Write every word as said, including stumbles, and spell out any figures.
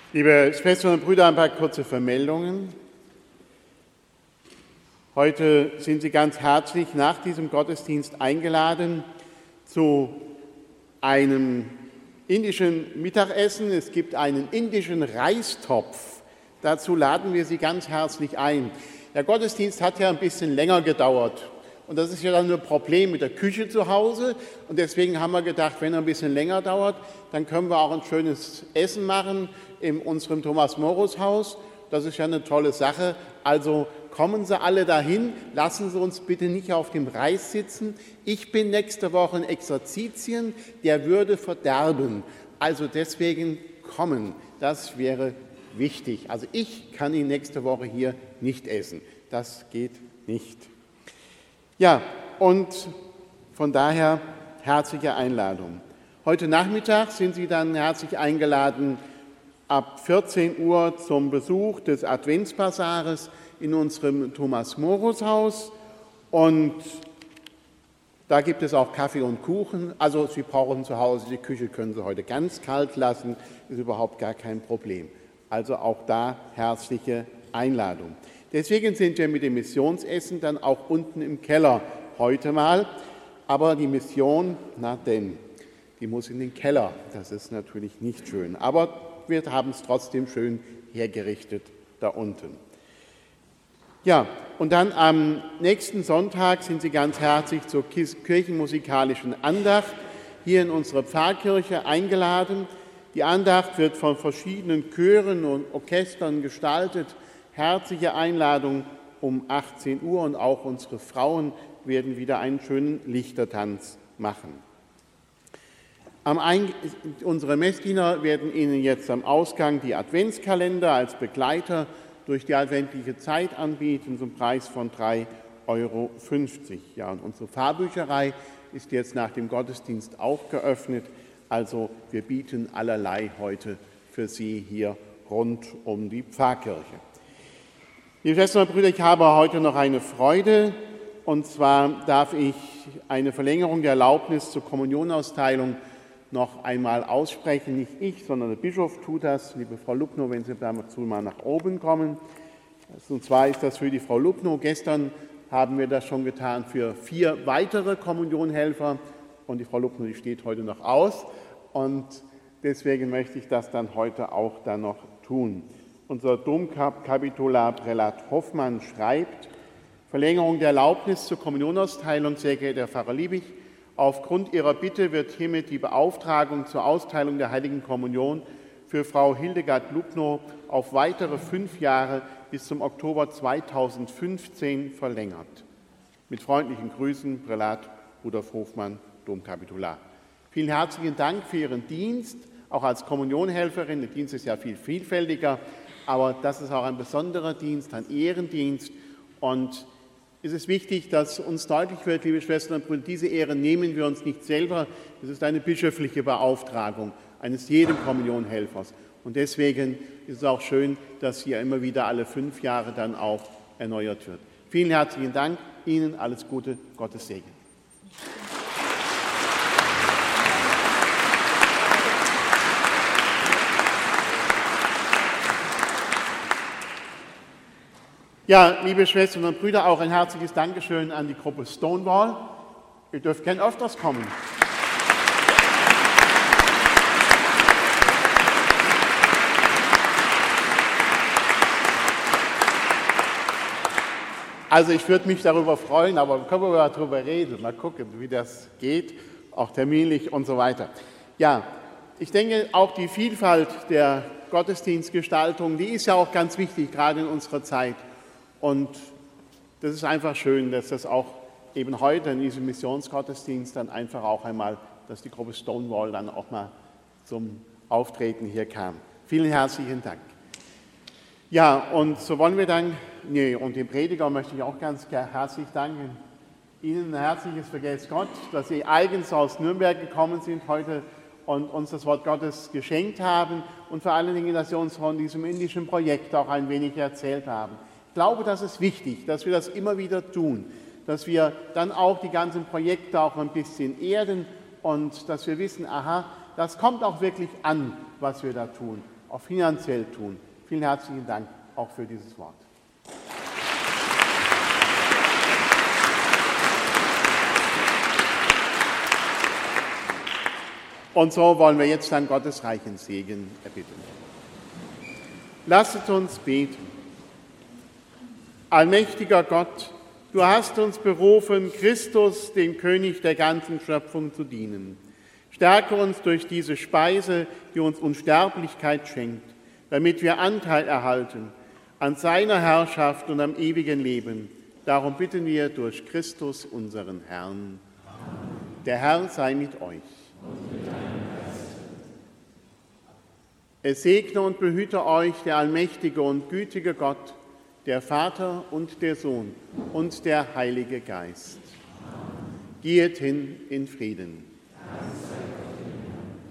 Liebe Schwestern und Brüder, ein paar kurze Vermeldungen. Heute sind Sie ganz herzlich nach diesem Gottesdienst eingeladen zu einem indischen Mittagessen. Es gibt einen indischen Reistopf. Dazu laden wir Sie ganz herzlich ein. Der Gottesdienst hat ja ein bisschen länger gedauert. Und das ist ja dann ein Problem mit der Küche zu Hause. Und deswegen haben wir gedacht, wenn er ein bisschen länger dauert, dann können wir auch ein schönes Essen machen in unserem Thomas-Morus-Haus. Das ist ja eine tolle Sache. Also kommen Sie alle dahin, lassen Sie uns bitte nicht auf dem Reis sitzen. Ich bin nächste Woche in Exerzitien, der würde verderben. Also deswegen kommen, das wäre wichtig. Also ich kann ihn nächste Woche hier nicht essen. Das geht nicht. Ja, und von daher herzliche Einladung. Heute Nachmittag sind Sie dann herzlich eingeladen, ab vierzehn Uhr zum Besuch des Adventsbasares in unserem Thomas-Morus-Haus. Und da gibt es auch Kaffee und Kuchen. Also Sie brauchen zu Hause, die Küche können Sie heute ganz kalt lassen, ist überhaupt gar kein Problem. Also auch da herzliche Einladung. Deswegen sind wir mit dem Missionsessen dann auch unten im Keller heute mal. Aber die Mission, na denn, die muss in den Keller. Das ist natürlich nicht schön. Aber wir haben es trotzdem schön hergerichtet da unten. Ja, und dann am nächsten Sonntag sind Sie ganz herzlich zur kirchenmusikalischen Andacht hier in unserer Pfarrkirche eingeladen. Die Andacht wird von verschiedenen Chören und Orchestern gestaltet. Herzliche Einladung um achtzehn Uhr und auch unsere Frauen werden wieder einen schönen Lichtertanz machen. Am Ein- unsere Messdiener werden Ihnen jetzt am Ausgang die Adventskalender als Begleiter durch die adventliche Zeit anbieten zum Preis von drei Euro fünfzig. Ja, und unsere Pfarrbücherei ist jetzt nach dem Gottesdienst auch geöffnet. Also wir bieten allerlei heute für Sie hier rund um die Pfarrkirche. Liebe Schwestern und Brüder, ich habe heute noch eine Freude, und zwar darf ich eine Verlängerung der Erlaubnis zur Kommunionausteilung noch einmal aussprechen. Nicht ich, sondern der Bischof tut das. Liebe Frau Lubnow, wenn Sie dazu mal nach oben kommen. Und zwar ist das für die Frau Lubnow. Gestern haben wir das schon getan für vier weitere Kommunionhelfer, und die Frau Lubnow, die steht heute noch aus, und deswegen möchte ich das dann heute auch dann noch tun. Unser Domkapitular Prälat Hoffmann schreibt: Verlängerung der Erlaubnis zur Kommunionausteilung, sehr geehrter Herr Pfarrer Liebig. Aufgrund Ihrer Bitte wird hiermit die Beauftragung zur Austeilung der Heiligen Kommunion für Frau Hildegard Lubnow auf weitere fünf Jahre bis zum Oktober zweitausendfünfzehn verlängert. Mit freundlichen Grüßen, Prälat Rudolf Hofmann, Domkapitular. Vielen herzlichen Dank für Ihren Dienst, auch als Kommunionhelferin. Der Dienst ist ja viel vielfältiger, aber das ist auch ein besonderer Dienst, ein Ehrendienst. Und es ist wichtig, dass uns deutlich wird, liebe Schwestern und Brüder, diese Ehre nehmen wir uns nicht selber. Es ist eine bischöfliche Beauftragung eines jeden Kommunionhelfers. Und deswegen ist es auch schön, dass hier immer wieder alle fünf Jahre dann auch erneuert wird. Vielen herzlichen Dank. Ihnen alles Gute, Gottes Segen. Ja, liebe Schwestern und Brüder, auch ein herzliches Dankeschön an die Gruppe Stonewall. Ihr dürft gern öfters kommen. Also ich würde mich darüber freuen, aber können wir mal darüber reden, mal gucken, wie das geht, auch terminlich und so weiter. Ja, ich denke, auch die Vielfalt der Gottesdienstgestaltung, die ist ja auch ganz wichtig, gerade in unserer Zeit. Und das ist einfach schön, dass das auch eben heute in diesem Missionsgottesdienst dann einfach auch einmal, dass die Gruppe Stonewall dann auch mal zum Auftreten hier kam. Vielen herzlichen Dank. Ja, und so wollen wir dann, nee, und dem Prediger möchte ich auch ganz herzlich danken. Ihnen ein herzliches Vergelt's Gott, dass Sie eigens aus Nürnberg gekommen sind heute und uns das Wort Gottes geschenkt haben und vor allen Dingen, dass Sie uns von diesem indischen Projekt auch ein wenig erzählt haben. Ich glaube, das ist wichtig, dass wir das immer wieder tun, dass wir dann auch die ganzen Projekte auch ein bisschen erden und dass wir wissen, aha, das kommt auch wirklich an, was wir da tun. auch finanziell tun. Vielen herzlichen Dank auch für dieses Wort. Und so wollen wir jetzt dann Gottes reichen Segen erbitten. Lasset uns beten. Allmächtiger Gott, du hast uns berufen, Christus, dem König der ganzen Schöpfung, zu dienen. Stärke uns durch diese Speise, die uns Unsterblichkeit schenkt, damit wir Anteil erhalten an seiner Herrschaft und am ewigen Leben. Darum bitten wir durch Christus, unseren Herrn. Der Herr sei mit euch. Es segne und behüte euch der allmächtige und gütige Gott, der Vater und der Sohn und der Heilige Geist. Geht hin in Frieden.